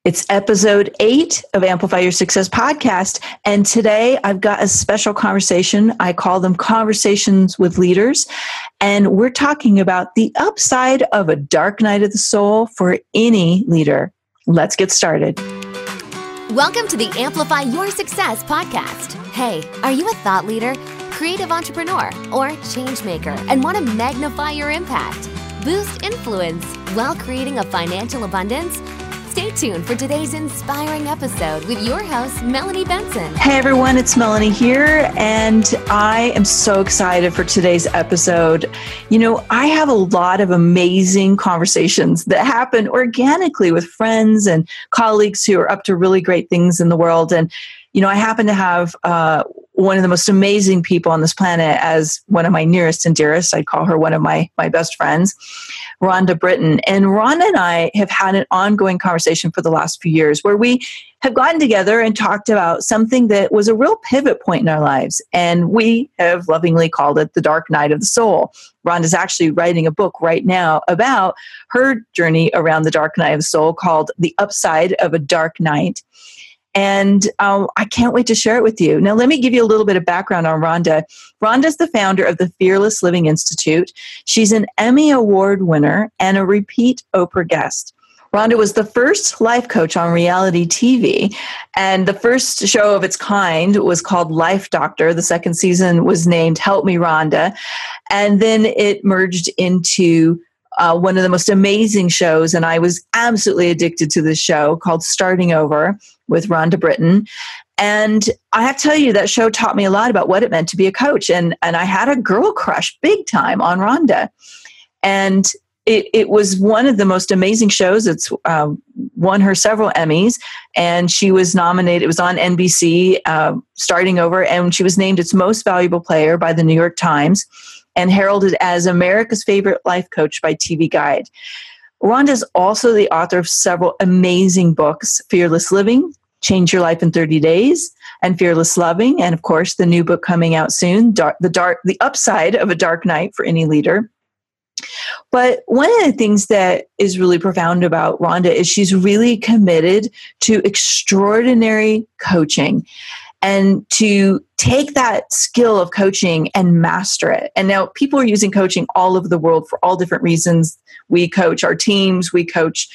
It's episode 8 of Amplify Your Success podcast. And today I've got a special conversation. I call them Conversations with Leaders. And we're talking about the upside of a dark night of the soul for any leader. Let's get started. Welcome to the Amplify Your Success podcast. Hey, are you a thought leader, creative entrepreneur, or change maker and want to magnify your impact, boost influence while creating a financial abundance? Stay tuned for today's inspiring episode with your host, Melanie Benson. Hey everyone, it's Melanie here, and I am so excited for today's episode. You know, I have a lot of amazing conversations that happen organically with friends and colleagues who are up to really great things in the world. And, you know, I happen to have one of the most amazing people on this planet as one of my nearest and dearest. I'd call her one of my best friends, Rhonda Britten. And Rhonda and I have had an ongoing conversation for the last few years where we have gotten together and talked about something that was a real pivot point in our lives. And we have lovingly called it the dark night of the soul. Rhonda's actually writing a book right now about her journey around the dark night of the soul called The Upside of a Dark Night. And I can't wait to share it with you. Now, let me give you a little bit of background on Rhonda. Rhonda's the founder of the Fearless Living Institute. She's an Emmy Award winner and a repeat Oprah guest. Rhonda was the first life coach on reality TV, and the first show of its kind was called Life Doctor. The second season was named Help Me, Rhonda. And then it merged into one of the most amazing shows, and I was absolutely addicted to this show called Starting Over with Rhonda Britten. And I have to tell you, that show taught me a lot about what it meant to be a coach. And I had a girl crush big time on Rhonda. And it was one of the most amazing shows. It's won her several Emmys, and she was nominated. It was on NBC, Starting Over, and she was named its most valuable player by the New York Times and heralded as America's favorite life coach by TV Guide. Rhonda is also the author of several amazing books: Fearless Living, Change Your Life in 30 Days, and Fearless Loving, and of course the new book coming out soon, The Upside of a Dark Night for Any Leader. But one of the things that is really profound about Rhonda is she's really committed to extraordinary coaching and to take that skill of coaching and master it. And now people are using coaching all over the world for all different reasons. We coach our teams. We coach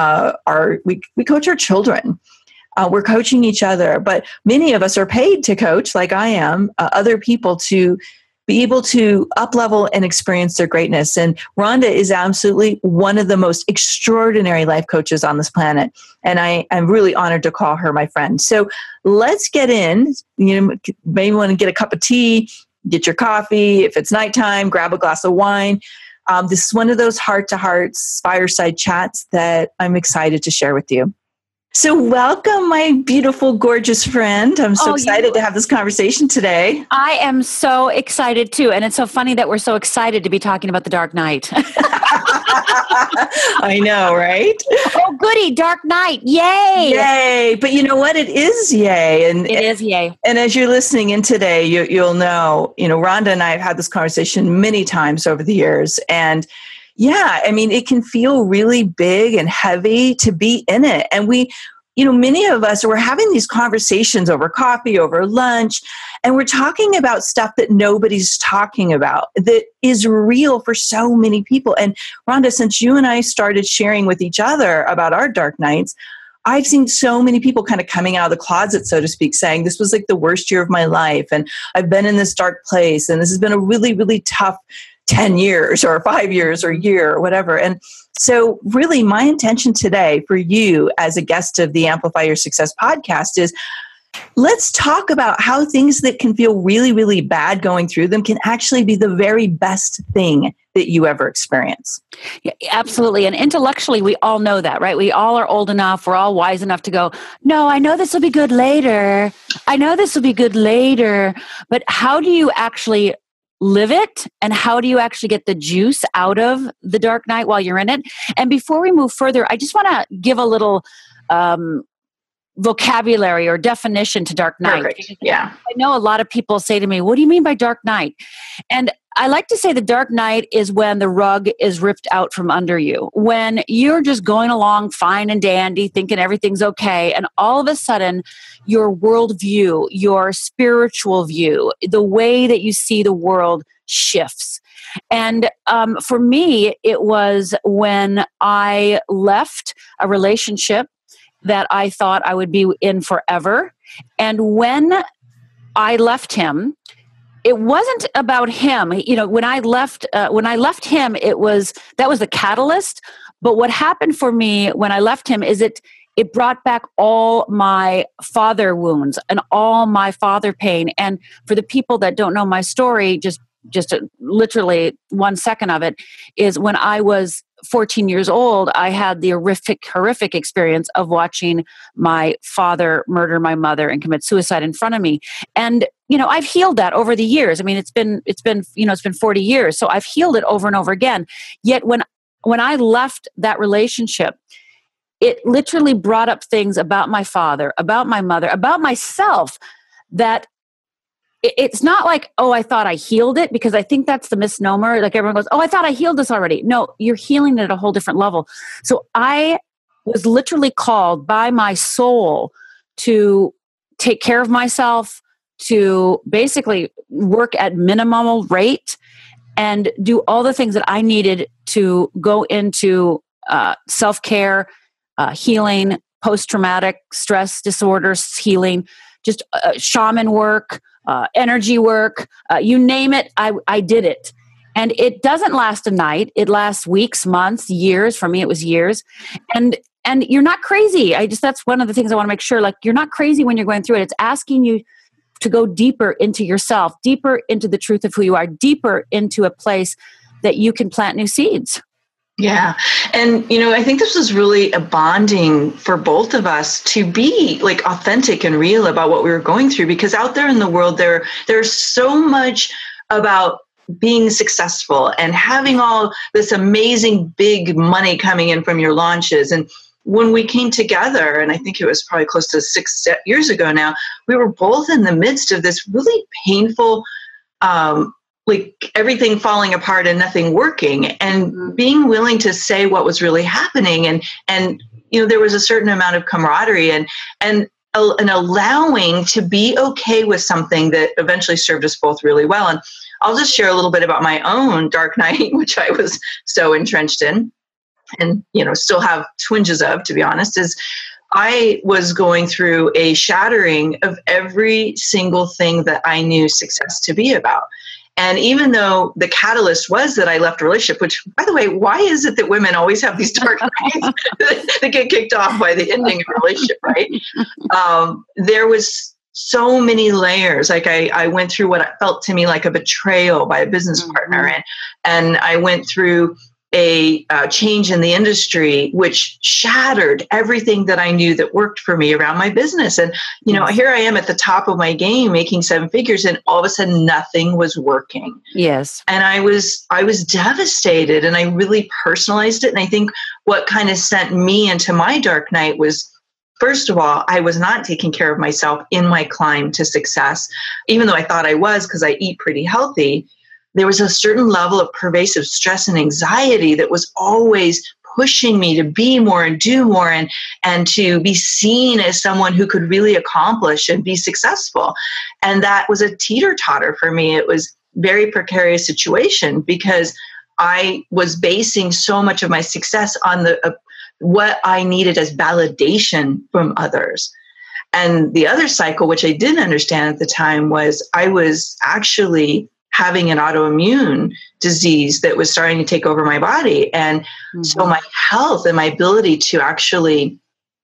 we coach our children. We're coaching each other. But many of us are paid to coach, like I am, other people to be able to up-level and experience their greatness. And Rhonda is absolutely one of the most extraordinary life coaches on this planet. And I'm really honored to call her my friend. So let's get in. You know, maybe want to get a cup of tea, get your coffee. If it's nighttime, grab a glass of wine. This is one of those heart-to-heart fireside chats that I'm excited to share with you. So welcome, my beautiful, gorgeous friend. I'm so excited to have this conversation today. I am so excited too. And it's so funny that we're so excited to be talking about the Dark Night. I know, right? Oh, goody, Dark Night. Yay. Yay. But you know what? It is yay. And it is yay. And as you're listening in today, you'll know, Rhonda and I have had this conversation many times over the years. And yeah, I mean, it can feel really big and heavy to be in it. And many of us, we're having these conversations over coffee, over lunch, and we're talking about stuff that nobody's talking about that is real for so many people. And Rhonda, since you and I started sharing with each other about our dark nights, I've seen so many people kind of coming out of the closet, so to speak, saying this was like the worst year of my life. And I've been in this dark place. And this has been a really, really tough 10 years or 5 years or a year or whatever. And so really my intention today for you as a guest of the Amplify Your Success podcast is let's talk about how things that can feel really, really bad going through them can actually be the very best thing that you ever experience. Yeah, absolutely. And intellectually, we all know that, right? We all are old enough. We're all wise enough to go, no, I know this will be good later. I know this will be good later. But how do you actually live it, and how do you actually get the juice out of the dark night while you're in it? And before we move further, I just want to give a little vocabulary or definition to dark night. Perfect. Yeah. I know a lot of people say to me, what do you mean by dark night? And I like to say the dark night is when the rug is ripped out from under you, when you're just going along fine and dandy, thinking everything's okay. And all of a sudden, your worldview, your spiritual view, the way that you see the world shifts. And for me, it was when I left a relationship that I thought I would be in forever. And when I left him, it wasn't about him. You know, when I left him, that was the catalyst. But what happened for me when I left him is it brought back all my father wounds and all my father pain. And for the people that don't know my story, just literally 1 second of it is when I was 14 years old, I had the horrific experience of watching my father murder my mother and commit suicide in front of me. And, you know, I've healed that over the years. I mean, it's been 40 years. So I've healed it over and over again. Yet when I left that relationship, it literally brought up things about my father, about my mother, about myself that it's not like, oh, I thought I healed it, because I think that's the misnomer. Like everyone goes, oh, I thought I healed this already. No, you're healing it at a whole different level. So I was literally called by my soul to take care of myself, to basically work at minimal rate and do all the things that I needed to go into self-care, healing, post-traumatic stress disorders healing, just shaman work, energy work, you name it, I did it. And it doesn't last a night. It lasts weeks, months, years. For me, it was years. And you're not crazy. That's one of the things I want to make sure, like, you're not crazy when you're going through it. It's asking you to go deeper into yourself, deeper into the truth of who you are, deeper into a place that you can plant new seeds. Yeah. And, you know, I think this was really a bonding for both of us to be like authentic and real about what we were going through, because out there in the world, there's so much about being successful and having all this amazing big money coming in from your launches. And when we came together, and I think it was probably close to 6 years ago now, we were both in the midst of this really painful, like everything falling apart and nothing working, and being willing to say what was really happening. And you know, there was a certain amount of camaraderie and allowing to be okay with something that eventually served us both really well. And I'll just share a little bit about my own dark night, which I was so entrenched in and, you know, still have twinges of, to be honest, is I was going through a shattering of every single thing that I knew success to be about. And even though the catalyst was that I left a relationship, which, by the way, why is it that women always have these dark nights that get kicked off by the ending of a relationship, right? There was so many layers. Like I went through what felt to me like a betrayal by a business partner. And I went through a change in the industry, which shattered everything that I knew that worked for me around my business. And, you know, here I am at the top of my game, making 7 figures, and all of a sudden nothing was working. Yes. And I was devastated, and I really personalized it. And I think what kind of sent me into my dark night was, first of all, I was not taking care of myself in my climb to success, even though I thought I was, because I eat pretty healthy. There was a certain level of pervasive stress and anxiety that was always pushing me to be more and do more and to be seen as someone who could really accomplish and be successful. And that was a teeter-totter for me. It was a very precarious situation because I was basing so much of my success on what I needed as validation from others. And the other cycle, which I didn't understand at the time, was I was actually having an autoimmune disease that was starting to take over my body. And so my health and my ability to actually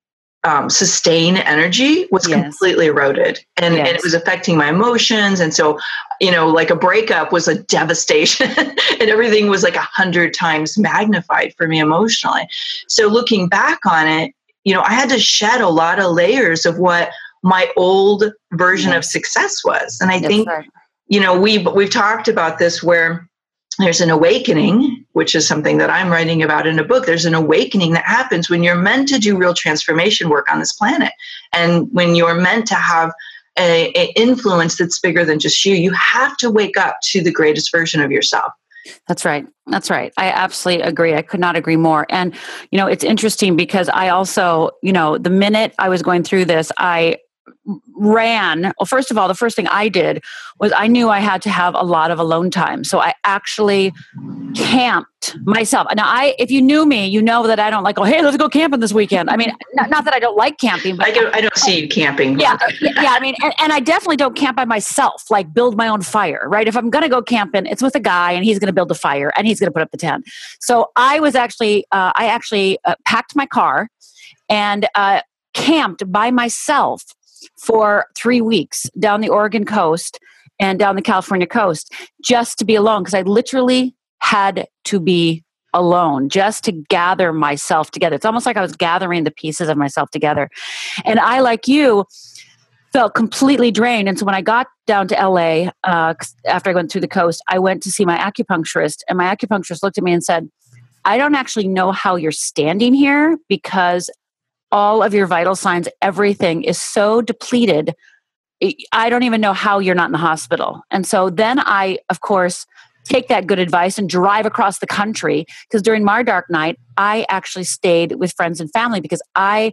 sustain energy was completely eroded. And it was affecting my emotions. And so, you know, like a breakup was a devastation and everything was like 100 times magnified for me emotionally. So looking back on it, you know, I had to shed a lot of layers of what my old version of success was. And I think, you know, we've talked about this where there's an awakening, which is something that I'm writing about in a book. There's an awakening that happens when you're meant to do real transformation work on this planet. And when you're meant to have an influence that's bigger than just you. You have to wake up to the greatest version of yourself. That's right. That's right. I absolutely agree. I could not agree more. And, it's interesting because I also, the minute I was going through this, I ran. Well, first of all, the first thing I did was I knew I had to have a lot of alone time. So I actually camped myself. Now, if you knew me, you know that I don't like, hey, let's go camping this weekend. I mean, not that I don't like camping, but I don't see you camping. Yeah. I mean, and I definitely don't camp by myself, like build my own fire, right? If I'm going to go camping, it's with a guy and he's going to build a fire and he's going to put up the tent. So I actually packed my car and camped by myself for 3 weeks down the Oregon coast and down the California coast just to be alone, because I literally had to be alone just to gather myself together. It's almost like I was gathering the pieces of myself together. And I, like you, felt completely drained. And so when I got down to LA, after I went through the coast, I went to see my acupuncturist, and my acupuncturist looked at me and said, I don't actually know how you're standing here because all of your vital signs, everything is so depleted. I don't even know how you're not in the hospital. And so then I, of course, take that good advice and drive across the country, because during my dark night, I actually stayed with friends and family because I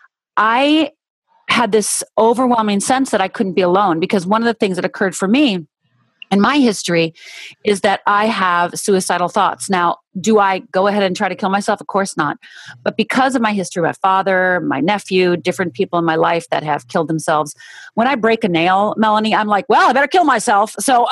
had this overwhelming sense that I couldn't be alone. Because one of the things that occurred for me in my history is that I have suicidal thoughts. Now, do I go ahead and try to kill myself? Of course not. But because of my history, my father, my nephew, different people in my life that have killed themselves, when I break a nail, Melanie, I'm like, well, I better kill myself. So,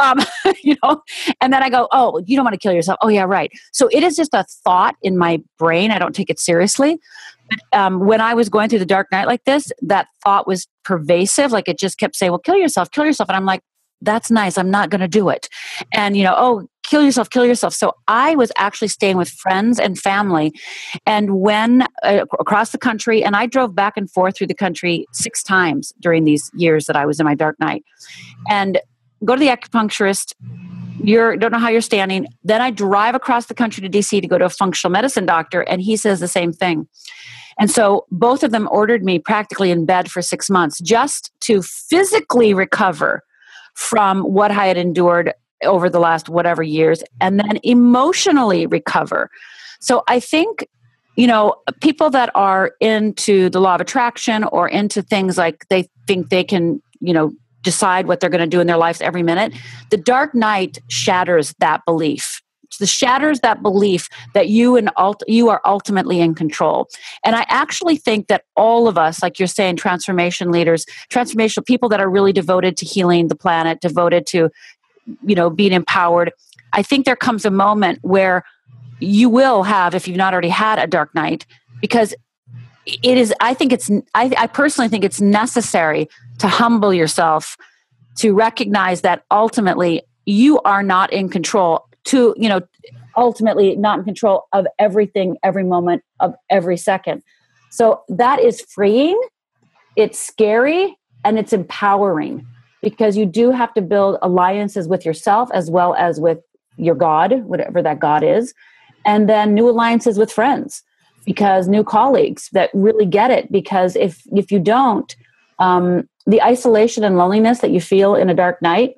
and then I go, oh, you don't want to kill yourself. Oh, yeah, right. So it is just a thought in my brain. I don't take it seriously. But when I was going through the dark night like this, that thought was pervasive. Like it just kept saying, well, kill yourself. And I'm like, that's nice. I'm not going to do it. And, oh, kill yourself. So I was actually staying with friends and family and when across the country, and I drove back and forth through the country 6 times during these years that I was in my dark night, and go to the acupuncturist. Don't know how you're standing. Then I drive across the country to DC to go to a functional medicine doctor, and he says the same thing. And so both of them ordered me practically in bed for 6 months just to physically recover from what I had endured over the last whatever years, and then emotionally recover. So I think, people that are into the law of attraction or into things like they think they can, decide what they're going to do in their lives every minute, the dark night shatters that belief. It shatters that belief that you are ultimately in control. And I actually think that all of us, like you're saying, transformation leaders, transformational people that are really devoted to healing the planet, devoted to, being empowered. I think there comes a moment where you will have, if you've not already had a dark night, because it is, I personally think it's necessary to humble yourself, to recognize that ultimately you are not in control, ultimately not in control of everything, every moment of every second. So that is freeing, it's scary, and it's empowering, because you do have to build alliances with yourself as well as with your God, whatever that God is, and then new alliances with friends, because new colleagues that really get it. Because if you don't, the isolation and loneliness that you feel in a dark night,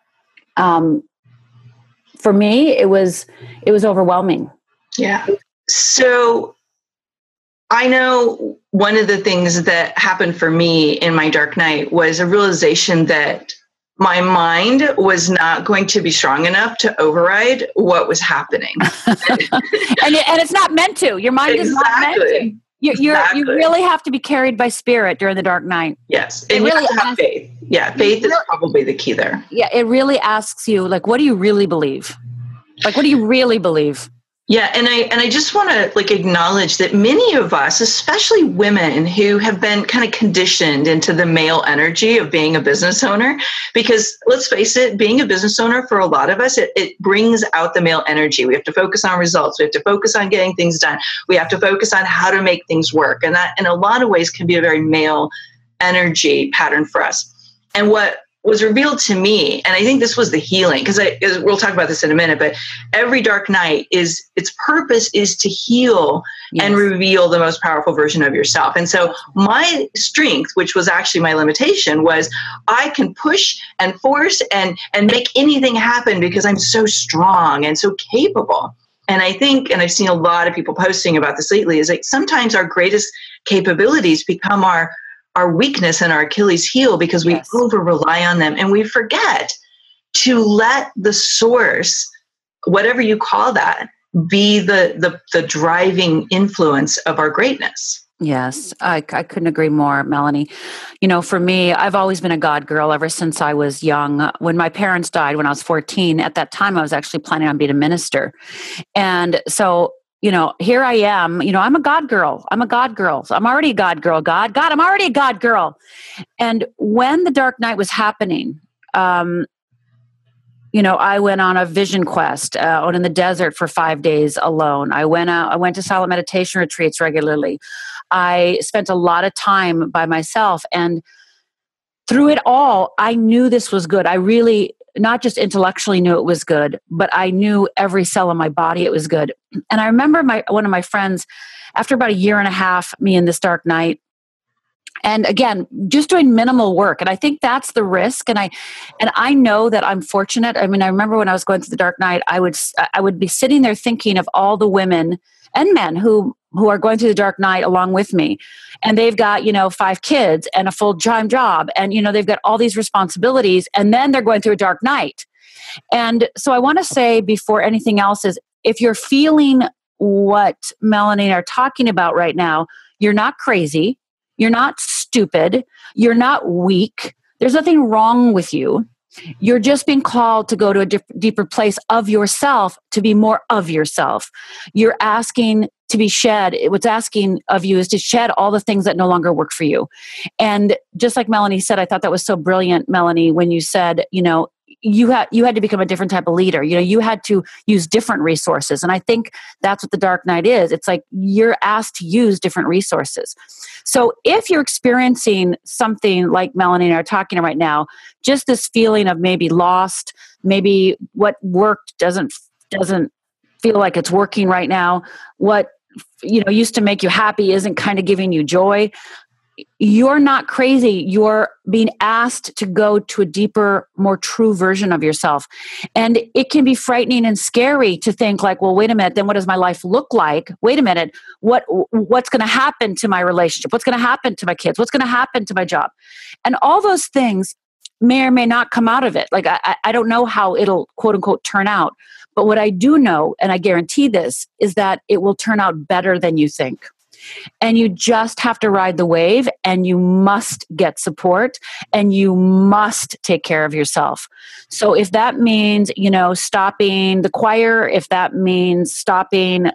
for me, it was overwhelming. Yeah. So I know one of the things that happened for me in my dark night was a realization that my mind was not going to be strong enough to override what was happening. and it's not meant to. Your mind is not meant to. You really have to be carried by spirit during the dark night. Yes. And you have to have faith. Yeah. Faith is probably the key there. Yeah. It really asks you, like, what do you really believe? Like, what do you really believe? Yeah. And I just want to acknowledge that many of us, especially women who have been kind of conditioned into the male energy of being a business owner, because let's face it, being a business owner for a lot of us, it brings out the male energy. We have to focus on results. We have to focus on getting things done. We have to focus on how to make things work. And that in a lot of ways can be a very male energy pattern for us. And what was revealed to me, and I think this was the healing, because we'll talk about this in a minute, but every dark night its purpose is to heal and reveal the most powerful version of yourself. And so my strength, which was actually my limitation, was I can push and force and make anything happen because I'm so strong and so capable. And I think, and I've seen a lot of people posting about this lately, is like sometimes our greatest capabilities become our weakness and our Achilles heel because we over rely on them, and we forget to let the source, whatever you call that, be the driving influence of our greatness. Yes, I couldn't agree more, Melanie. For me, I've always been a God girl ever since I was young. When my parents died when I was 14, at that time I was actually planning on being a minister. And so here I am, I'm a God girl. I'm a God girl. So I'm already a God girl. God, I'm already a God girl. And when the dark night was happening, I went on a vision quest out in the desert for 5 days alone. I went to silent meditation retreats regularly. I spent a lot of time by myself. And through it all, I knew this was good. I really, not just intellectually knew it was good, but I knew every cell in my body it was good. And I remember one of my friends, after about a year and a half, me in this dark night, and again, just doing minimal work. And I think that's the risk. And I know that I'm fortunate. I mean, I remember when I was going through the dark night, I would be sitting there thinking of all the women and men who are going through the dark night along with me. And they've got, 5 kids and a full-time job. And, they've got all these responsibilities. And then they're going through a dark night. And so I want to say before anything else is, if you're feeling what Melanie and I are talking about right now, you're not crazy. You're not stupid. You're not weak. There's nothing wrong with you. You're just being called to go to a deeper place of yourself, to be more of yourself. You're asking to be shed. What's asking of you is to shed all the things that no longer work for you. And just like Melanie said, I thought that was so brilliant, Melanie, when you said, you had to become a different type of leader. You had to use different resources. And I think that's what the dark night is. It's like you're asked to use different resources. So if you're experiencing something like Melanie and I are talking right now, just this feeling of maybe lost, maybe what worked doesn't feel like it's working right now, what used to make you happy isn't kind of giving you joy, you're not crazy. You're being asked to go to a deeper, more true version of yourself. And it can be frightening and scary to think like, well, wait a minute, then what does my life look like? Wait a minute, what's going to happen to my relationship? What's going to happen to my kids? What's going to happen to my job? And all those things may or may not come out of it. Like, I don't know how it'll quote unquote turn out. But what I do know, and I guarantee this, is that it will turn out better than you think. And you just have to ride the wave, and you must get support, and you must take care of yourself. So if that means, stopping the choir, if that means stopping,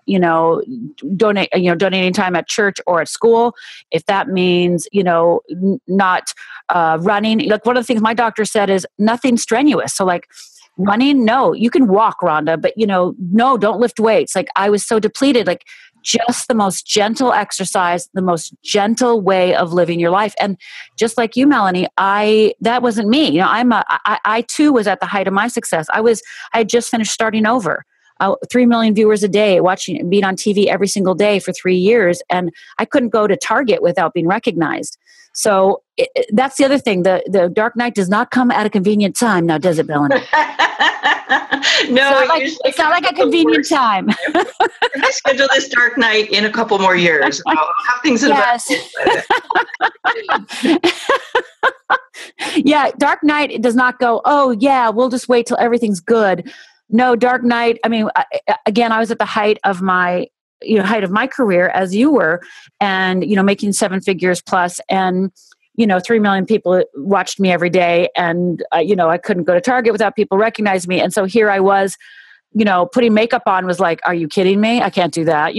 donating time at church or at school, if that means, not running. Like, one of the things my doctor said is nothing strenuous. So like, running, no, you can walk, Rhonda, but no, don't lift weights. Like, I was so depleted, like just the most gentle exercise, the most gentle way of living your life. And just like you, Melanie, that wasn't me. I too was at the height of my success. I had just finished starting over. 3 million viewers a day, being on TV every single day for 3 years. And I couldn't go to Target without being recognized. So that's the other thing. The dark night does not come at a convenient time. Now, does it, Melanie? No, it's not like a convenient time. I schedule this dark night in a couple more years. I'll have things in Yeah, dark night, it does not go, oh yeah, we'll just wait till everything's good. No, dark night. I mean, again, I was at the height of my career, as you were, and making 7 figures plus, and 3 million people watched me every day, and I couldn't go to Target without people recognizing me. And so here I was, putting makeup on was like, are you kidding me? I can't do that.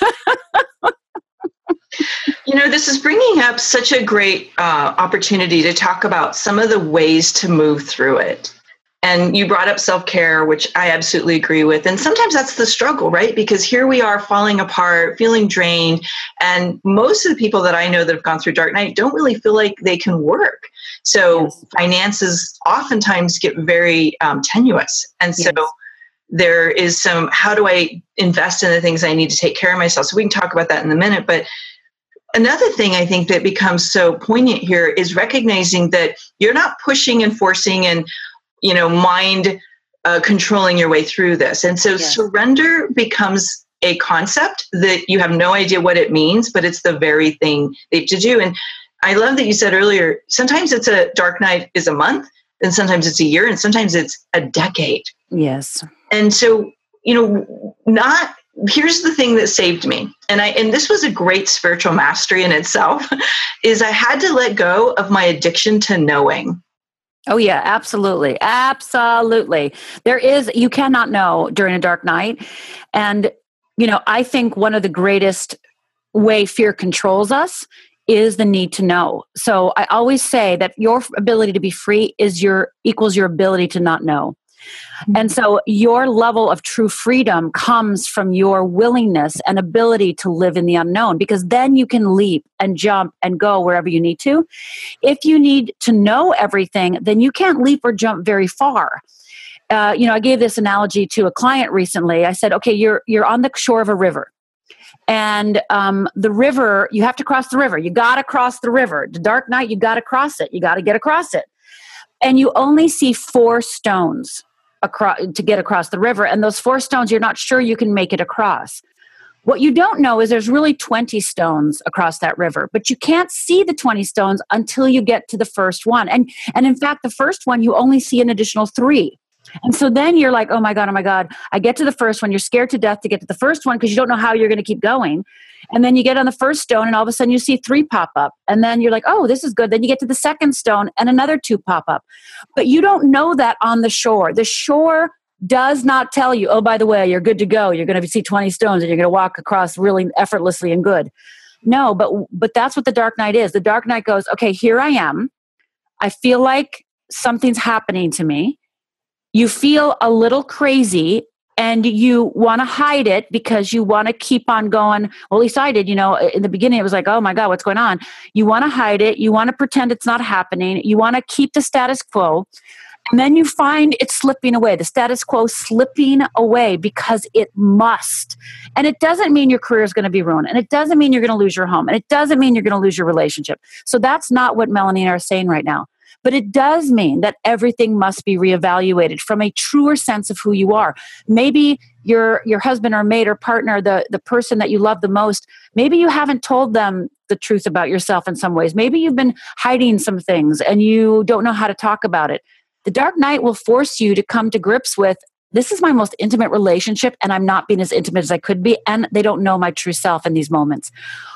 This is bringing up such a great opportunity to talk about some of the ways to move through it. And you brought up self-care, which I absolutely agree with. And sometimes that's the struggle, right? Because here we are falling apart, feeling drained. And most of the people that I know that have gone through dark night don't really feel like they can work. So finances oftentimes get very tenuous. And so there is some, how do I invest in the things I need to take care of myself? So we can talk about that in a minute. But another thing I think that becomes so poignant here is recognizing that you're not pushing and forcing and, mind controlling your way through this. And so surrender becomes a concept that you have no idea what it means, but it's the very thing that you have to do. And I love that you said earlier, sometimes it's a dark night is a month, and sometimes it's a year, and sometimes it's a decade. Yes. And so, here's the thing that saved me. And this was a great spiritual mastery in itself, is I had to let go of my addiction to knowing. Oh yeah, absolutely. Absolutely. You cannot know during a dark night. And, I think one of the greatest way fear controls us is the need to know. So I always say that your ability to be free equals your ability to not know. And so your level of true freedom comes from your willingness and ability to live in the unknown, because then you can leap and jump and go wherever you need to. If you need to know everything, then you can't leap or jump very far. I gave this analogy to a client recently. I said, okay, you're on the shore of a river. And the river, you have to cross the river. You got to cross the river. The dark night, you got to cross it. You got to get across it. And you only see 4 stones to get across the river. And those 4 stones, you're not sure you can make it across. What you don't know is there's really 20 stones across that river, but you can't see the 20 stones until you get to the first one. And in fact, the first one, you only see an additional 3. And so then you're like, oh my God, I get to the first one. You're scared to death to get to the first one because you don't know how you're going to keep going. And then you get on the first stone and all of a sudden you see 3 pop up. And then you're like, oh, this is good. Then you get to the second stone and another 2 pop up. But you don't know that on the shore. The shore does not tell you, oh, by the way, you're good to go. You're going to see 20 stones and you're going to walk across really effortlessly and good. No, but that's what the dark night is. The dark night goes, okay, here I am. I feel like something's happening to me. You feel a little crazy and you want to hide it because you want to keep on going. Well, at least I did, in the beginning, it was like, oh my God, what's going on? You want to hide it. You want to pretend it's not happening. You want to keep the status quo. And then you find it slipping away, the status quo slipping away because it must. And it doesn't mean your career is going to be ruined. And it doesn't mean you're going to lose your home. And it doesn't mean you're going to lose your relationship. So that's not what Melanie and I are saying right now. But it does mean that everything must be reevaluated from a truer sense of who you are. Maybe your husband or mate or partner, the person that you love the most, maybe you haven't told them the truth about yourself in some ways. Maybe you've been hiding some things and you don't know how to talk about it. The dark night will force you to come to grips with, this is my most intimate relationship and I'm not being as intimate as I could be, and they don't know my true self in these moments.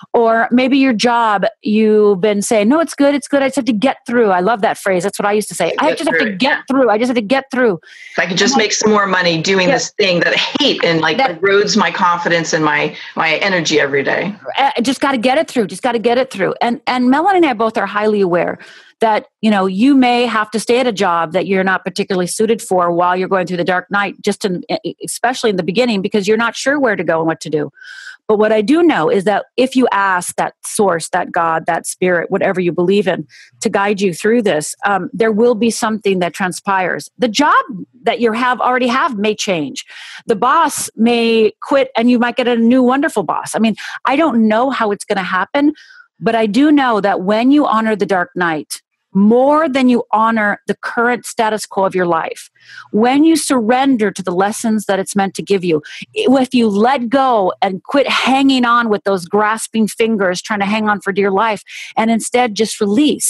Or maybe your job, you've been saying, no, it's good. I just have to get through. I love that phrase. That's what I used to say. I just have to get through. I just have to get through. If I could just make some more money doing this thing that I hate and erodes my confidence and my energy every day. Just got to get it through. Just got to get it through. And Melanie and I both are highly aware that, you may have to stay at a job that you're not particularly suited for while you're going through the dark night, especially in the beginning, because you're not sure where to go and what to do. But what I do know is that if you ask that source, that God, that spirit, whatever you believe in, to guide you through this, there will be something that transpires. The job that you already have may change. The boss may quit and you might get a new wonderful boss. I mean, I don't know how it's going to happen, but I do know that when you honor the dark night, more than you honor the current status quo of your life, when you surrender to the lessons that it's meant to give you, if you let go and quit hanging on with those grasping fingers, trying to hang on for dear life, and instead just release,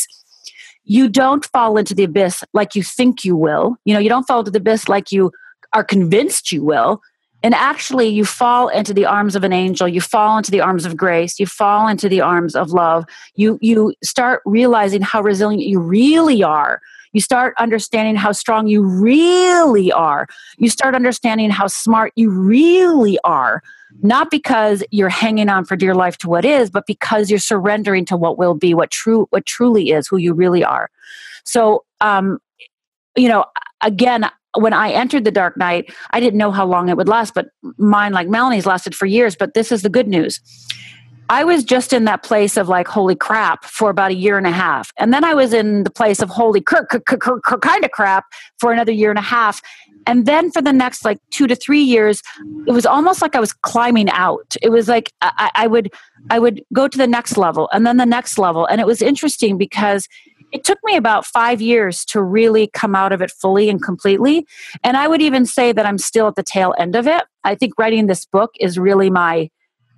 you don't fall into the abyss like you think you will. You don't fall into the abyss like you are convinced you will. And actually, you fall into the arms of an angel. You fall into the arms of grace. You fall into the arms of love. You start realizing how resilient you really are. You start understanding how strong you really are. You start understanding how smart you really are. Not because you're hanging on for dear life to what is, but because you're surrendering to what will be, what truly is, who you really are. So, again, when I entered the dark night, I didn't know how long it would last, but mine, like Melanie's, lasted for years. But this is the good news. I was just in that place of like, holy crap, for about a year and a half. And then I was in the place of holy kind of crap for another year and a half. And then for the next like 2 to 3 years, it was almost like I was climbing out. It was like I would go to the next level and then the next level. And it was interesting because it took me about 5 years to really come out of it fully and completely. And I would even say that I'm still at the tail end of it. I think writing this book is really my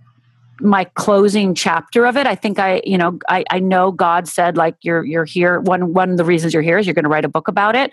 closing chapter of it. I think I know God said, like, you're here. One of the reasons you're here is you're going to write a book about it.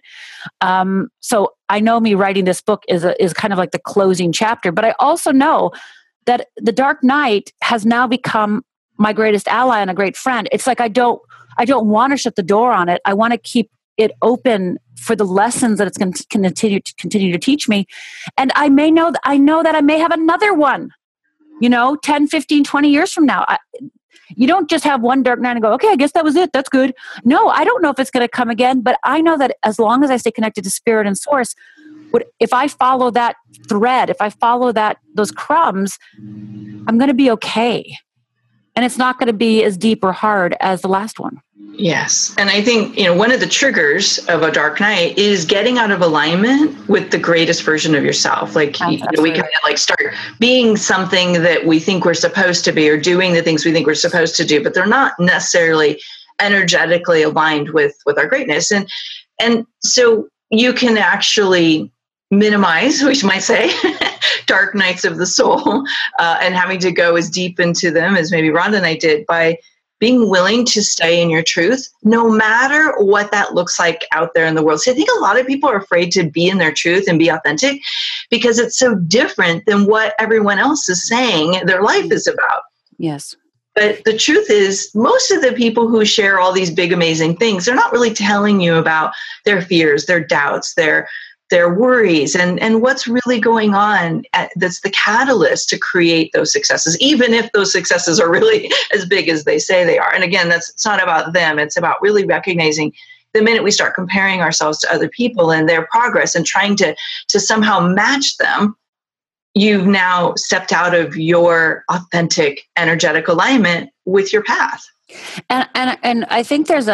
So I know me writing this book is kind of like the closing chapter, but I also know that the dark night has now become my greatest ally and a great friend. It's like, I don't want to shut the door on it. I want to keep it open for the lessons that it's going to continue to teach me. And I know that I may have another one, 10, 15, 20 years from now. You don't just have one dark night and go, okay, I guess that was it. That's good. No, I don't know if it's going to come again, but I know that as long as I stay connected to spirit and source, if I follow that thread, if I follow those crumbs, I'm going to be okay. And it's not going to be as deep or hard as the last one. Yes. And I think, one of the triggers of a dark night is getting out of alignment with the greatest version of yourself. Like, we kind of like start being something that we think we're supposed to be, or doing the things we think we're supposed to do, but they're not necessarily energetically aligned with our greatness. And so you can actually minimize, we might say, dark nights of the soul, and having to go as deep into them as maybe Rhonda and I did, by being willing to stay in your truth, no matter what that looks like out there in the world. So I think a lot of people are afraid to be in their truth and be authentic because it's so different than what everyone else is saying their life is about. Yes. But the truth is, most of the people who share all these big, amazing things, they're not really telling you about their fears, their doubts, their worries, and what's really going on that's the catalyst to create those successes, even if those successes are really as big as they say they are. And again, it's not about them. It's about really recognizing the minute we start comparing ourselves to other people and their progress and trying to somehow match them, you've now stepped out of your authentic, energetic alignment with your path. And I think there's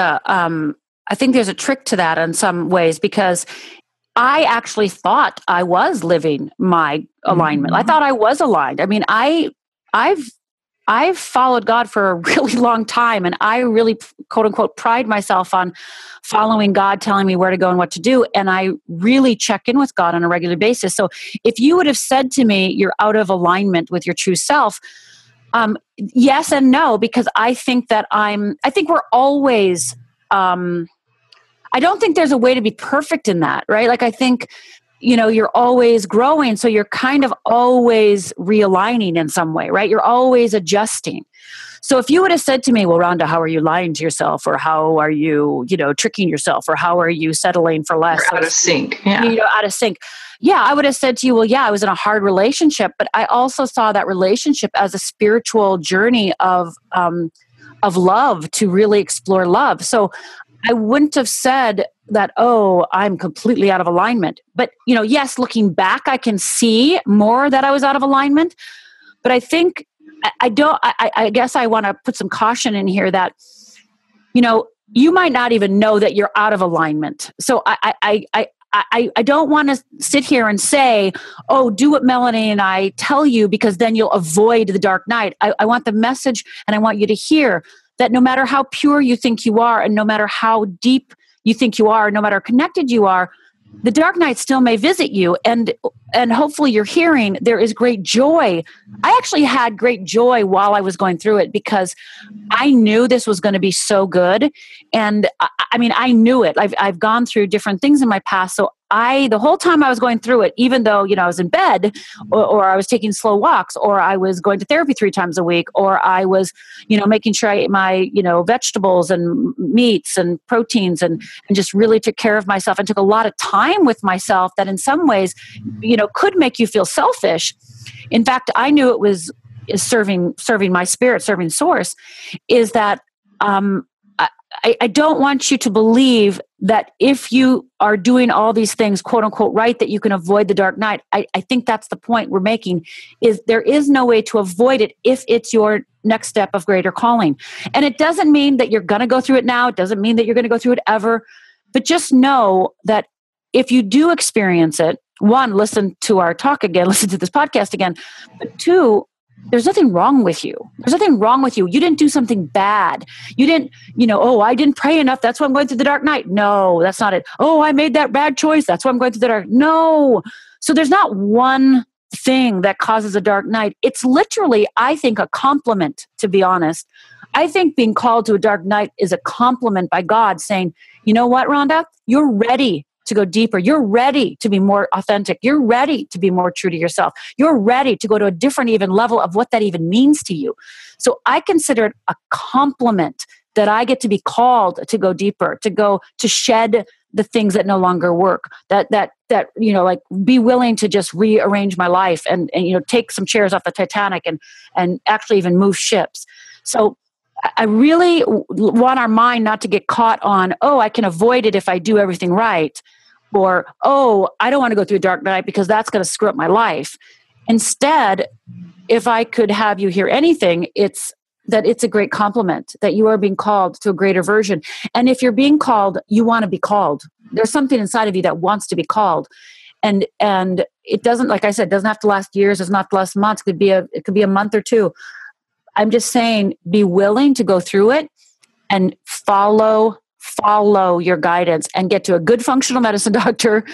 a trick to that in some ways, because I actually thought I was living my alignment. I thought I was aligned. I mean, I've followed God for a really long time, and I really, quote unquote, pride myself on following God, telling me where to go and what to do. And I really check in with God on a regular basis. So if you would have said to me, you're out of alignment with your true self, yes and no, because I think we're always, I don't think there's a way to be perfect in that, right? Like, I think, you're always growing. So you're kind of always realigning in some way, right? You're always adjusting. So if you would have said to me, well, Rhonda, how are you lying to yourself? Or how are you, tricking yourself? Or how are you settling for less? Or out of sync. Yeah. Out of sync. Yeah, I would have said to you, well, yeah, I was in a hard relationship, but I also saw that relationship as a spiritual journey of love, to really explore love. So I wouldn't have said that, oh, I'm completely out of alignment. But, yes, looking back, I can see more that I was out of alignment. But I think I guess I want to put some caution in here that, you might not even know that you're out of alignment. So I don't want to sit here and say, oh, do what Melanie and I tell you, because then you'll avoid the dark night. I want the message, and I want you to hear that no matter how pure you think you are, and no matter how deep you think you are, no matter how connected you are, the dark night still may visit you. And hopefully you're hearing there is great joy. I actually had great joy while I was going through it, because I knew this was going to be so good. And I knew it. I've gone through different things in my past. So the whole time I was going through it, even though, I was in bed, or I was taking slow walks, or I was going to therapy 3 times a week, or I was, making sure I ate my, vegetables and meats and proteins and just really took care of myself and took a lot of time with myself that in some ways, could make you feel selfish. In fact, I knew it was serving my spirit, serving source, is that, I don't want you to believe that if you are doing all these things, quote unquote, right, that you can avoid the dark night. I think that's the point we're making, is there is no way to avoid it if it's your next step of greater calling. And it doesn't mean that you're going to go through it now. It doesn't mean that you're going to go through it ever. But just know that if you do experience it, one, listen to our talk again, listen to this podcast again. But two, there's nothing wrong with you. There's nothing wrong with you. You didn't do something bad. You didn't, I didn't pray enough. That's why I'm going through the dark night. No, that's not it. Oh, I made that bad choice. That's why I'm going through the dark. No. So there's not one thing that causes a dark night. It's literally, I think, a compliment, to be honest. I think being called to a dark night is a compliment by God saying, you know what, Rhonda, you're ready to go deeper. You're ready to be more authentic. You're ready to be more true to yourself. You're ready to go to a different even level of what that even means to you. So I consider it a compliment that I get to be called to go deeper, to shed the things that no longer work, that like be willing to just rearrange my life and take some chairs off the Titanic and actually even move ships. So I really want our mind not to get caught on, I can avoid it if I do everything right. Or, I don't want to go through a dark night because that's going to screw up my life. Instead, if I could have you hear anything, it's that it's a great compliment that you are being called to a greater version. And if you're being called, you want to be called. There's something inside of you that wants to be called. And it doesn't, like I said, it doesn't have to last years. It doesn't have to last months. It could be a month or two. I'm just saying, be willing to go through it and follow your guidance and get to a good functional medicine doctor,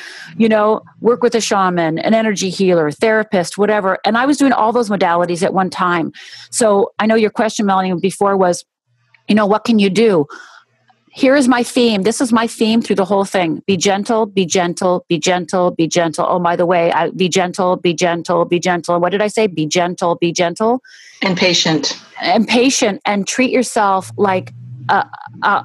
work with a shaman, an energy healer, therapist, whatever. And I was doing all those modalities at one time. So I know your question, Melanie, before was, what can you do? Here is my theme. This is my theme through the whole thing. Be gentle, be gentle, be gentle, be gentle. Oh, by the way, be gentle, be gentle, be gentle. What did I say? Be gentle, be gentle. And patient. And patient, and treat yourself like the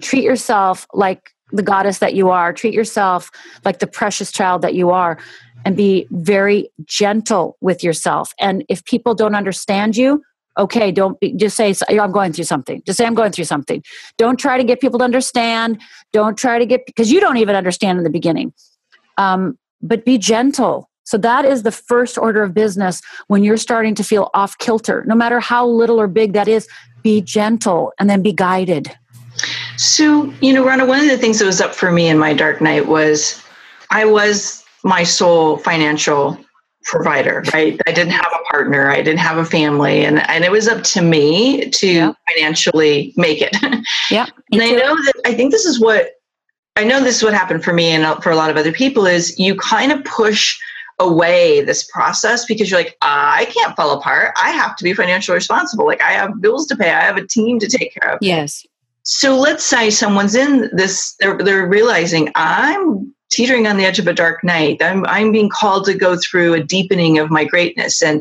goddess that you are. Treat yourself like the precious child that you are, and be very gentle with yourself. And if people don't understand you, okay, just say, I'm going through something. Just say, I'm going through something. Don't try to get people to understand. Because you don't even understand in the beginning. But be gentle. So that is the first order of business when you're starting to feel off kilter. No matter how little or big that is, be gentle and then be guided. So, Rhonda, one of the things that was up for me in my dark night was I was my sole financial provider, right? I didn't have a partner. I didn't have a family. And it was up to me to financially make it. Yeah. And I think this is what happened for me and for a lot of other people is you kind of push away this process because you're like, I can't fall apart. I have to be financially responsible. Like I have bills to pay. I have a team to take care of. Yes. So let's say someone's in this, they're realizing I'm teetering on the edge of a dark night. I'm being called to go through a deepening of my greatness. And,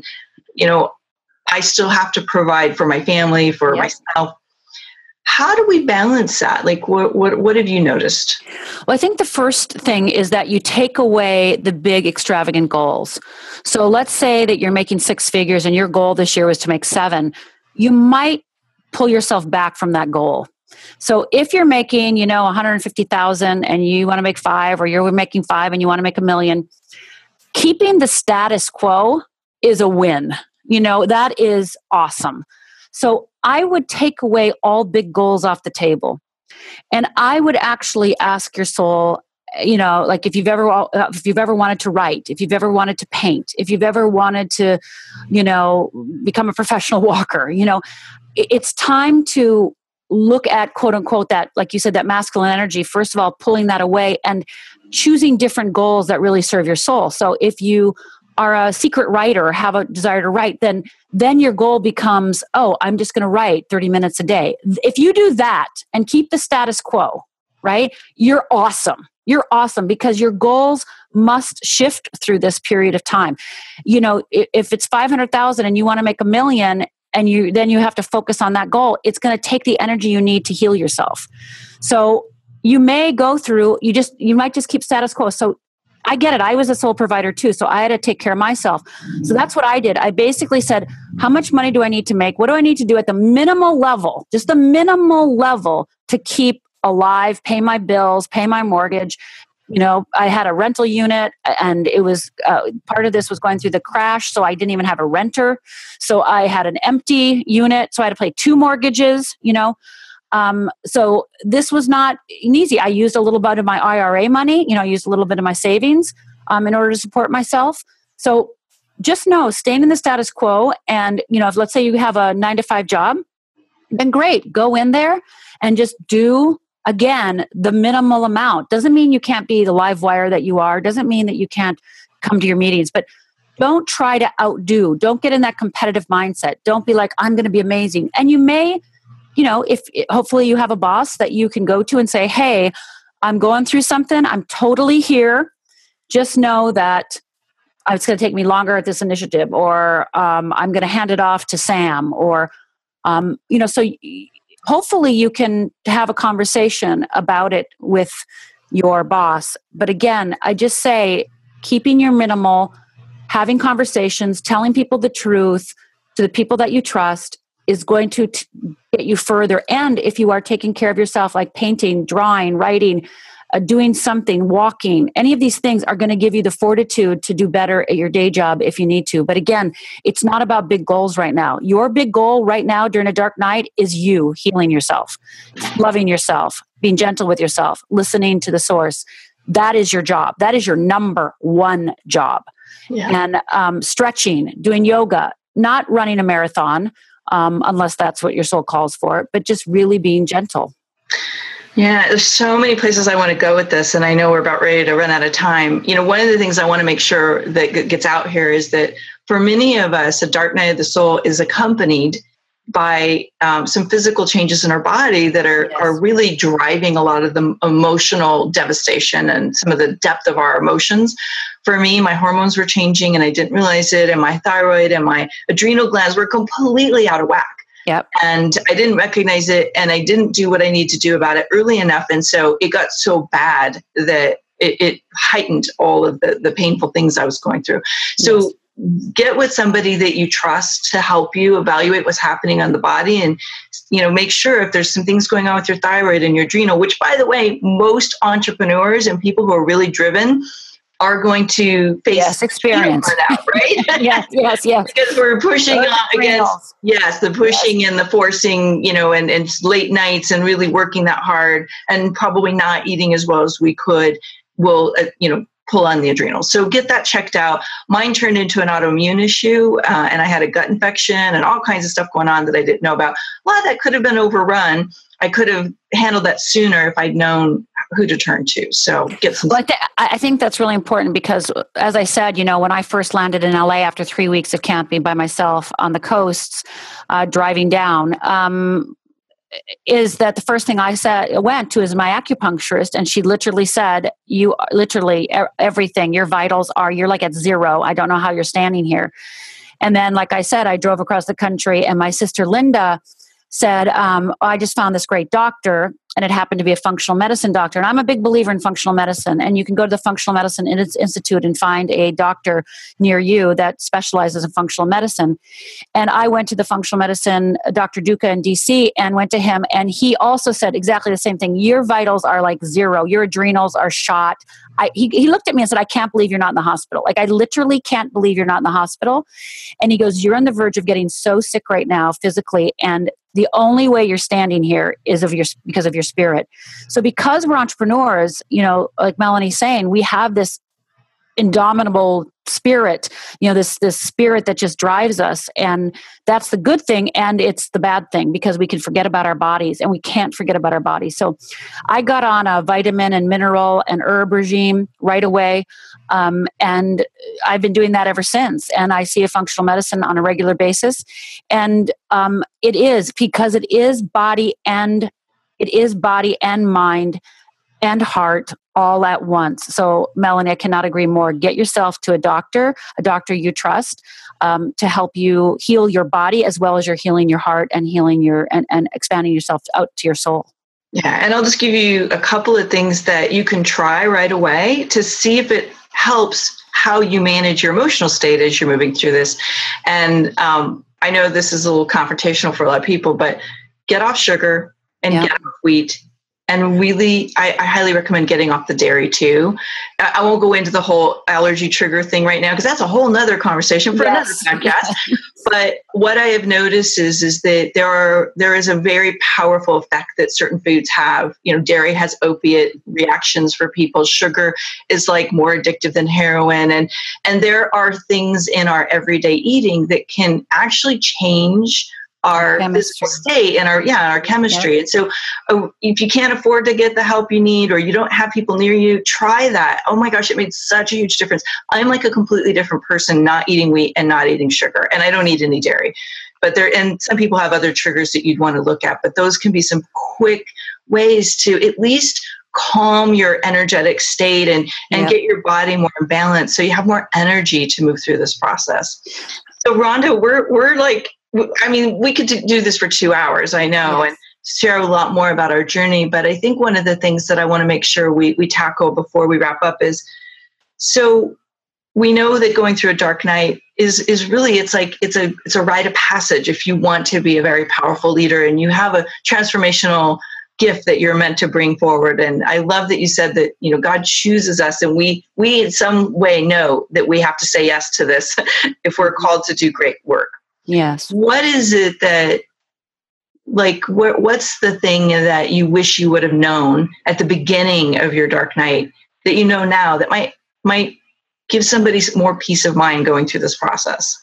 I still have to provide for my family, for myself. How do we balance that? Like, what have you noticed? Well, I think the first thing is that you take away the big extravagant goals. So let's say that you're making 6 figures and your goal this year was to make 7. You might pull yourself back from that goal. So if you're making, 150,000 and you want to make 5, or you're making 5 and you want to make $1 million, keeping the status quo is a win. That is awesome. So I would take away all big goals off the table. And I would actually ask your soul, like if you've ever wanted to write, if you've ever wanted to paint, if you've ever wanted to, become a professional walker, it's time to look at, quote unquote, that, like you said, that masculine energy, first of all, pulling that away and choosing different goals that really serve your soul. So if you are a secret writer or have a desire to write, then your goal becomes, I'm just going to write 30 minutes a day. If you do that and keep the status quo, right, you're awesome. You're awesome because your goals must shift through this period of time. If it's 500,000 and you want to make $1 million, and you have to focus on that goal, it's going to take the energy you need to heal yourself. So you may go through, you might just keep status quo. So I get it. I was a sole provider too, so I had to take care of myself. So that's what I did. I basically said, how much money do I need to make? What do I need to do at the minimal level, just the minimal level, to keep alive, pay my bills, pay my mortgage? You know, I had a rental unit, and it was part of this was going through the crash, so I didn't even have a renter. So I had an empty unit, so I had to pay 2 mortgages, you know. So this was not easy. I used a little bit of my IRA money, you know, I used a little bit of my savings in order to support myself. So just know, staying in the status quo, and, you know, if let's say you have a 9-to-5 job, then great, go in there and just do, again, the minimal amount. Doesn't mean you can't be the live wire that you are. Doesn't mean that you can't come to your meetings, but don't try to outdo. Don't get in that competitive mindset. Don't be like, I'm going to be amazing. And you may, you know, if hopefully you have a boss that you can go to and say, hey, I'm going through something. I'm totally here. Just know that it's going to take me longer at this initiative, or I'm going to hand it off to Sam, or, you know, so hopefully you can have a conversation about it with your boss. But again, I just say, keeping your minimal, having conversations, telling people the truth to the people that you trust is going to get you further. And if you are taking care of yourself, like painting, drawing, writing, doing something, walking, any of these things are going to give you the fortitude to do better at your day job if you need to. But again, it's not about big goals right now. Your big goal right now during a dark night is you healing yourself, loving yourself, being gentle with yourself, listening to the source. That is your job. That is your number one job. Yeah. And stretching, doing yoga, not running a marathon, unless that's what your soul calls for, but just really being gentle. Yeah, there's so many places I want to go with this, and I know we're about ready to run out of time. You know, one of the things I want to make sure that gets out here is that for many of us, a dark night of the soul is accompanied by some physical changes in our body that are really driving a lot of the emotional devastation and some of the depth of our emotions. For me, my hormones were changing and I didn't realize it, and my thyroid and my adrenal glands were completely out of whack. Yep. And I didn't recognize it, and I didn't do what I need to do about it early enough. And so it got so bad that it heightened all of the painful things I was going through. So get with somebody that you trust to help you evaluate what's happening on the body, and, you know, make sure if there's some things going on with your thyroid and your adrenal, which, by the way, most entrepreneurs and people who are really driven are going to face experience burnout, right? yes. Because we're pushing against, the pushing and the forcing, you know, and late nights and really working that hard and probably not eating as well as we could will, you know, pull on the adrenals. So get that checked out. Mine turned into an autoimmune issue, and I had a gut infection and all kinds of stuff going on that I didn't know about. A lot of that could have been overrun. I could have handled that sooner if I'd known who to turn to. So get some. Well, I think that's really important because, as I said, you know, when I first landed in LA after 3 weeks of camping by myself on the coasts, driving down, is that the first thing I went to is my acupuncturist, and she literally said, you literally everything, your vitals you're like at 0. I don't know how you're standing here. And then, like I said, I drove across the country, and my sister Linda said, I just found this great doctor, and it happened to be a functional medicine doctor. And I'm a big believer in functional medicine, and you can go to the Functional Medicine Institute and find a doctor near you that specializes in functional medicine. And I went to the functional medicine, Dr. Duca in DC, and went to him, and he also said exactly the same thing. Your vitals are like 0. Your adrenals are shot. He looked at me and said, I can't believe you're not in the hospital. Like, I literally can't believe you're not in the hospital. And he goes, you're on the verge of getting so sick right now physically, and the only way you're standing here is because of your spirit. So because we're entrepreneurs, you know, like Melanie's saying, we have this indomitable spirit, you know, this spirit that just drives us. And that's the good thing. And it's the bad thing because we can forget about our bodies, and we can't forget about our bodies. So I got on a vitamin and mineral and herb regime right away. And I've been doing that ever since. And I see a functional medicine on a regular basis. And it is because it is body and mind and heart all at once. So, Melanie, I cannot agree more. Get yourself to a doctor you trust, to help you heal your body as well as you're healing your heart and healing and expanding yourself out to your soul. Yeah, and I'll just give you a couple of things that you can try right away to see if it helps how you manage your emotional state as you're moving through this. And I know this is a little confrontational for a lot of people, but get off sugar and get off wheat. And really, I highly recommend getting off the dairy too. I won't go into the whole allergy trigger thing right now, because that's a whole nother conversation for another podcast. But what I have noticed is that there is a very powerful effect that certain foods have. You know, dairy has opiate reactions for people. Sugar is like more addictive than heroin. And there are things in our everyday eating that can actually change our physical state and our chemistry. Yep. And so if you can't afford to get the help you need, or you don't have people near you, try that. Oh my gosh, it made such a huge difference. I'm like a completely different person, not eating wheat and not eating sugar, and I don't eat any dairy. But and some people have other triggers that you'd want to look at, but those can be some quick ways to at least calm your energetic state and get your body more in balance, so you have more energy to move through this process. So Rhonda, we're like, I mean, we could do this for 2 hours, I know, and share a lot more about our journey. But I think one of the things that I want to make sure we tackle before we wrap up is, so we know that going through a dark night is really, it's a rite of passage if you want to be a very powerful leader and you have a transformational gift that you're meant to bring forward. And I love that you said that, you know, God chooses us, and we in some way know that we have to say yes to this if we're called to do great work. Yes. What is it that, like, what's the thing that you wish you would have known at the beginning of your dark night that you know now that might give somebody more peace of mind going through this process?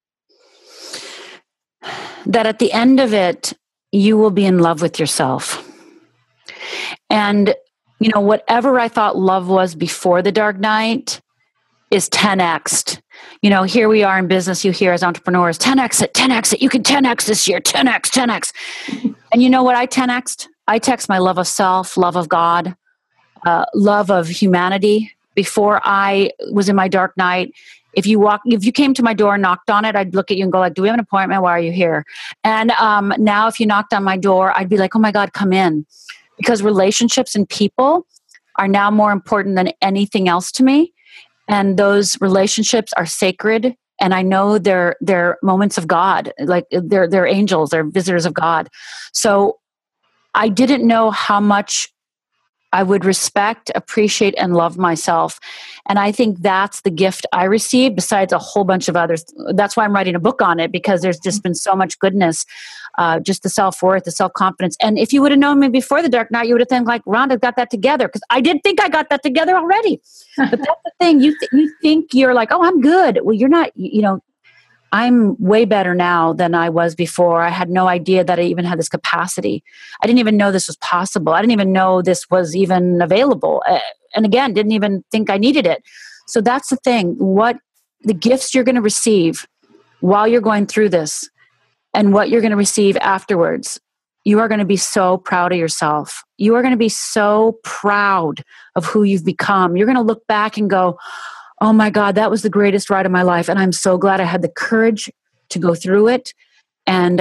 That at the end of it, you will be in love with yourself. And, you know, whatever I thought love was before the dark night is 10x'd. You know, here we are in business, you hear as entrepreneurs, 10x it, you can 10x this year, 10x. And you know what I 10x'd? I text my love of self, love of God, love of humanity. Before I was in my dark night, if you came to my door and knocked on it, I'd look at you and go like, do we have an appointment? Why are you here? And now if you knocked on my door, I'd be like, oh my God, come in. Because relationships and people are now more important than anything else to me. And those relationships are sacred. And I know they're moments of God, like they're angels, they're visitors of God. So I didn't know how much I would respect, appreciate, and love myself. And I think that's the gift I received, besides a whole bunch of others. That's why I'm writing a book on it, because there's just been so much goodness, just the self-worth, the self-confidence. And if you would have known me before the dark night, you would have think like, Rhonda got that together, because I did think I got that together already. But that's the thing. You think you're like, oh, I'm good. Well, you're not, you know. I'm way better now than I was before. I had no idea that I even had this capacity. I didn't even know this was possible. I didn't even know this was even available. And again, didn't even think I needed it. So that's the thing. What the gifts you're going to receive while you're going through this and what you're going to receive afterwards, you are going to be so proud of yourself. You are going to be so proud of who you've become. You're going to look back and go, oh my God, that was the greatest ride of my life. And I'm so glad I had the courage to go through it. And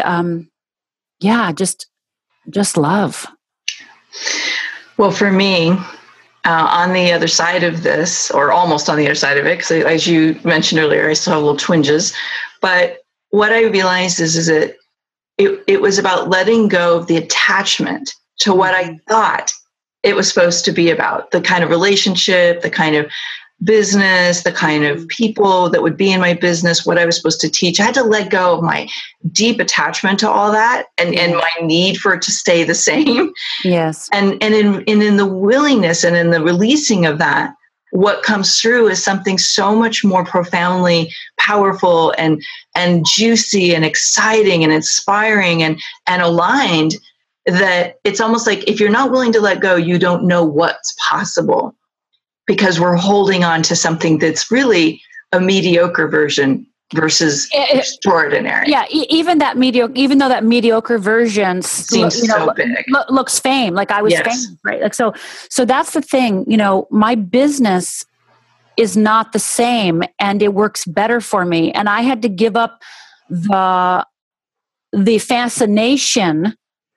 just love. Well, for me, on the other side of this, or almost on the other side of it, because as you mentioned earlier, I still have little twinges. But what I realized is that it was about letting go of the attachment to what I thought it was supposed to be about, the kind of relationship, the kind of business, the kind of people that would be in my business, what I was supposed to teach. I had to let go of my deep attachment to all that and my need for it to stay the same. Yes. And in the willingness and in the releasing of that, what comes through is something so much more profoundly powerful and juicy and exciting and inspiring and aligned, that it's almost like if you're not willing to let go, you don't know what's possible. Because we're holding on to something that's really a mediocre version versus extraordinary. Yeah, even though that mediocre version seems so big, looks fame. Like I was famous, right? Like so that's the thing. You know, my business is not the same, and it works better for me. And I had to give up the fascination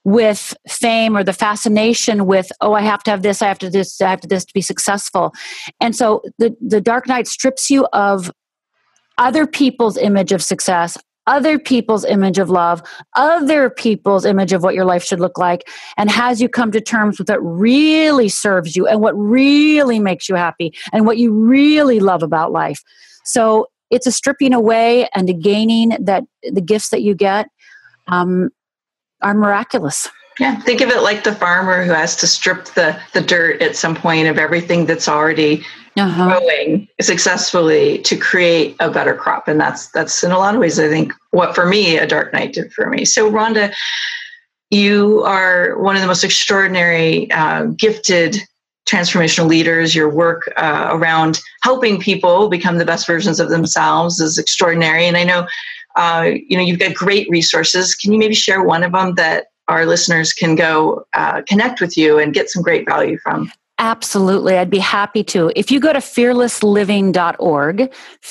with fame or the fascination with, oh, I have to have this, I have to this, I have to this to be successful. And so the dark night strips you of other people's image of success, other people's image of love, other people's image of what your life should look like, and has you come to terms with what really serves you and what really makes you happy and what you really love about life. So it's a stripping away and a gaining that the gifts that you get are miraculous. Yeah, think of it like the farmer who has to strip the dirt at some point of everything that's already growing successfully to create a better crop. And that's in a lot of ways, I think, what for me, a dark night did for me. So Rhonda, you are one of the most extraordinary, gifted transformational leaders. Your work around helping people become the best versions of themselves is extraordinary. And I know, you've got great resources. Can you maybe share one of them that our listeners can go connect with you and get some great value from? Absolutely. I'd be happy to. If you go to fearlessliving.org,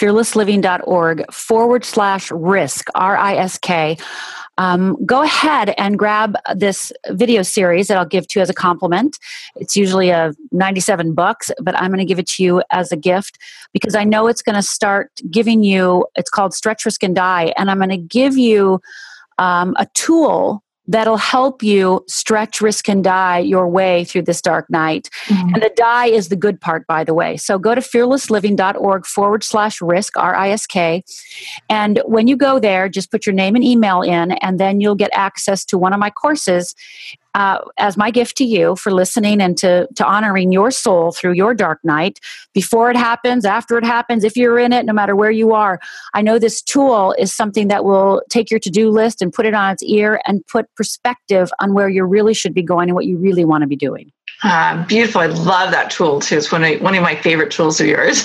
fearlessliving.org/risk, RISK, go ahead and grab this video series that I'll give to you as a compliment. It's usually $97, but I'm going to give it to you as a gift because I know it's going to start giving you, it's called Stretch, Risk, and Die. And I'm going to give you a tool that'll help you stretch, risk, and die your way through this dark night. Mm-hmm. And the die is the good part, by the way. So go to fearlessliving.org/risk, RISK. And when you go there, just put your name and email in, and then you'll get access to one of my courses as my gift to you for listening and to honoring your soul through your dark night. Before it happens, after it happens, if you're in it, no matter where you are, I know this tool is something that will take your to-do list and put it on its ear and put perspective on where you really should be going and what you really want to be doing. Beautiful. I love that tool too. It's one of my favorite tools of yours.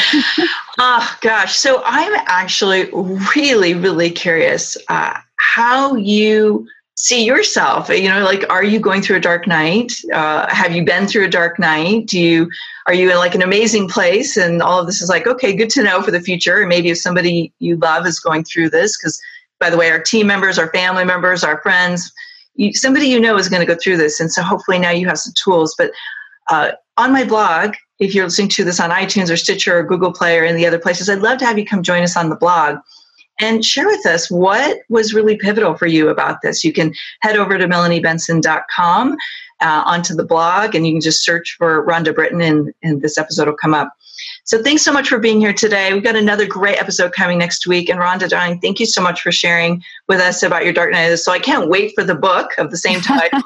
Oh gosh. So I'm actually really, really curious how you see yourself. Are you going through a dark night? Have you been through a dark night? Are you in like an amazing place? And all of this is like, okay, good to know for the future. And maybe if somebody you love is going through this, because by the way, our team members, our family members, our friends, somebody you know is going to go through this. And so hopefully now you have some tools. But on my blog, if you're listening to this on iTunes or Stitcher or Google Play or any of the other places, I'd love to have you come join us on the blog and share with us what was really pivotal for you about this. You can head over to melaniebenson.com onto the blog, and you can just search for Rhonda Britten, and this episode will come up. So thanks so much for being here today. We've got another great episode coming next week. And Rhonda, darling, thank you so much for sharing with us about your dark night. So I can't wait for the book of the same title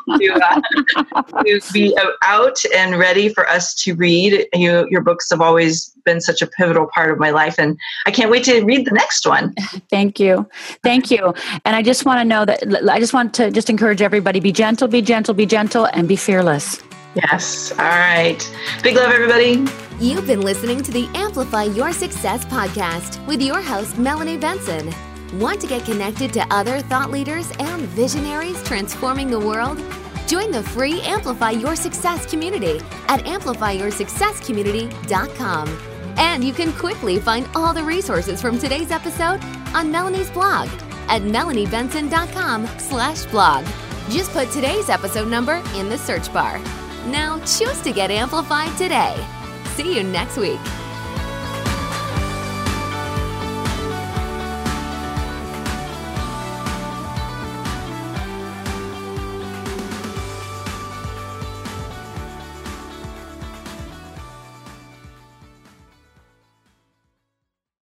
to be out and ready for us to read. Your books have always been such a pivotal part of my life, and I can't wait to read the next one. Thank you. And I just want to just encourage everybody, be gentle, and be fearless. Yes. All right. Big love, everybody. You've been listening to the Amplify Your Success podcast with your host, Melanie Benson. Want to get connected to other thought leaders and visionaries transforming the world? Join the free Amplify Your Success community at amplifyyoursuccesscommunity.com. And you can quickly find all the resources from today's episode on Melanie's blog at melaniebenson.com/blog. Just put today's episode number in the search bar. Now choose to get amplified today. See you next week.